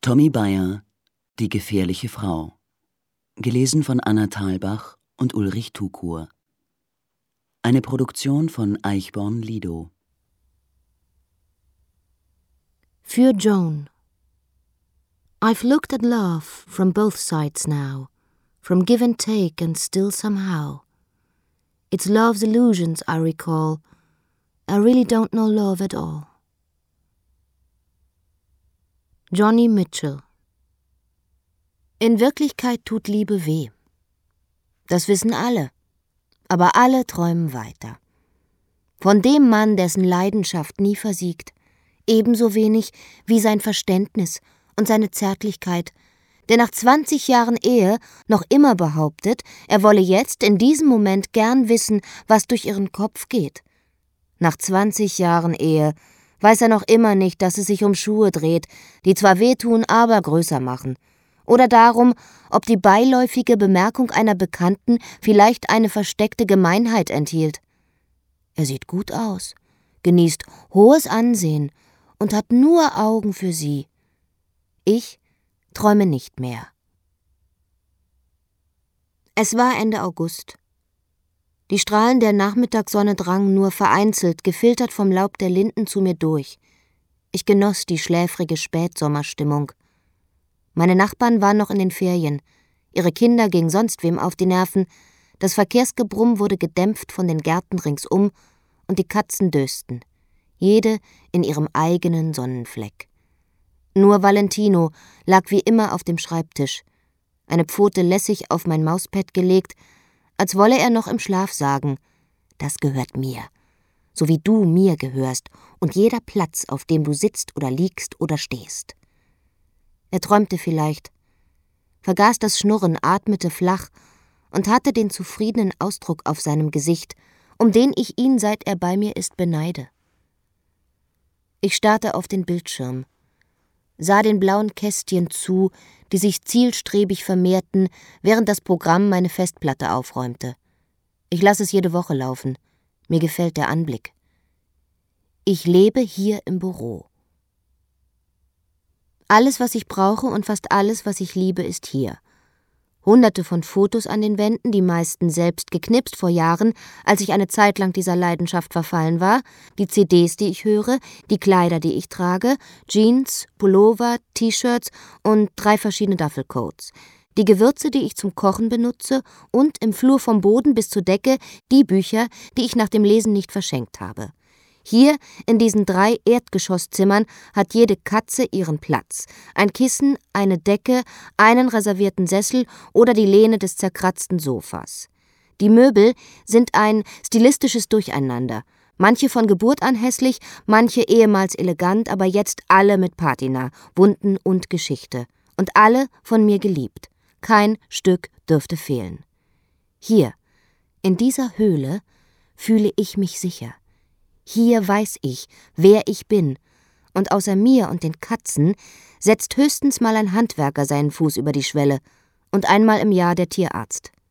Tommy Bayer, Die gefährliche Frau. Gelesen von Anna Thalbach und Ulrich Tukur. Eine Produktion von Eichborn Lido. Für Joan. I've looked at love from both sides now, from give and take and still somehow. It's love's illusions I recall. I really don't know love at all. Joni Mitchell. In Wirklichkeit tut Liebe weh. Das wissen alle, aber alle träumen weiter. Von dem Mann, dessen Leidenschaft nie versiegt, ebenso wenig wie sein Verständnis und seine Zärtlichkeit, der nach 20 Jahren Ehe noch immer behauptet, er wolle jetzt in diesem Moment gern wissen, was durch ihren Kopf geht. Nach 20 Jahren Ehe weiß er noch immer nicht, dass es sich um Schuhe dreht, die zwar wehtun, aber größer machen. Oder darum, ob die beiläufige Bemerkung einer Bekannten vielleicht eine versteckte Gemeinheit enthielt. Er sieht gut aus, genießt hohes Ansehen und hat nur Augen für sie. Ich träume nicht mehr. Es war Ende August. Die Strahlen der Nachmittagssonne drangen nur vereinzelt, gefiltert vom Laub der Linden, zu mir durch. Ich genoss die schläfrige Spätsommerstimmung. Meine Nachbarn waren noch in den Ferien. Ihre Kinder gingen sonst wem auf die Nerven. Das Verkehrsgebrumm wurde gedämpft von den Gärten ringsum und die Katzen dösten. Jede in ihrem eigenen Sonnenfleck. Nur Valentino lag wie immer auf dem Schreibtisch, eine Pfote lässig auf mein Mauspad gelegt, als wolle er noch im Schlaf sagen, das gehört mir, so wie du mir gehörst und jeder Platz, auf dem du sitzt oder liegst oder stehst. Er träumte vielleicht, vergaß das Schnurren, atmete flach und hatte den zufriedenen Ausdruck auf seinem Gesicht, um den ich ihn, seit er bei mir ist, beneide. Ich starrte auf den Bildschirm, sah den blauen Kästchen zu, die sich zielstrebig vermehrten, während das Programm meine Festplatte aufräumte. Ich lasse es jede Woche laufen. Mir gefällt der Anblick. Ich lebe hier im Büro. Alles, was ich brauche und fast alles, was ich liebe, ist hier. Hunderte von Fotos an den Wänden, die meisten selbst geknipst vor Jahren, als ich eine Zeit lang dieser Leidenschaft verfallen war, die CDs, die ich höre, die Kleider, die ich trage, Jeans, Pullover, T-Shirts und 3 verschiedene Duffelcoats, die Gewürze, die ich zum Kochen benutze und im Flur vom Boden bis zur Decke die Bücher, die ich nach dem Lesen nicht verschenkt habe. Hier, in diesen 3 Erdgeschosszimmern, hat jede Katze ihren Platz. Ein Kissen, eine Decke, einen reservierten Sessel oder die Lehne des zerkratzten Sofas. Die Möbel sind ein stilistisches Durcheinander. Manche von Geburt an hässlich, manche ehemals elegant, aber jetzt alle mit Patina, Wunden und Geschichte. Und alle von mir geliebt. Kein Stück dürfte fehlen. Hier, in dieser Höhle, fühle ich mich sicher. Hier weiß ich, wer ich bin, und außer mir und den Katzen setzt höchstens mal ein Handwerker seinen Fuß über die Schwelle und einmal im Jahr der Tierarzt.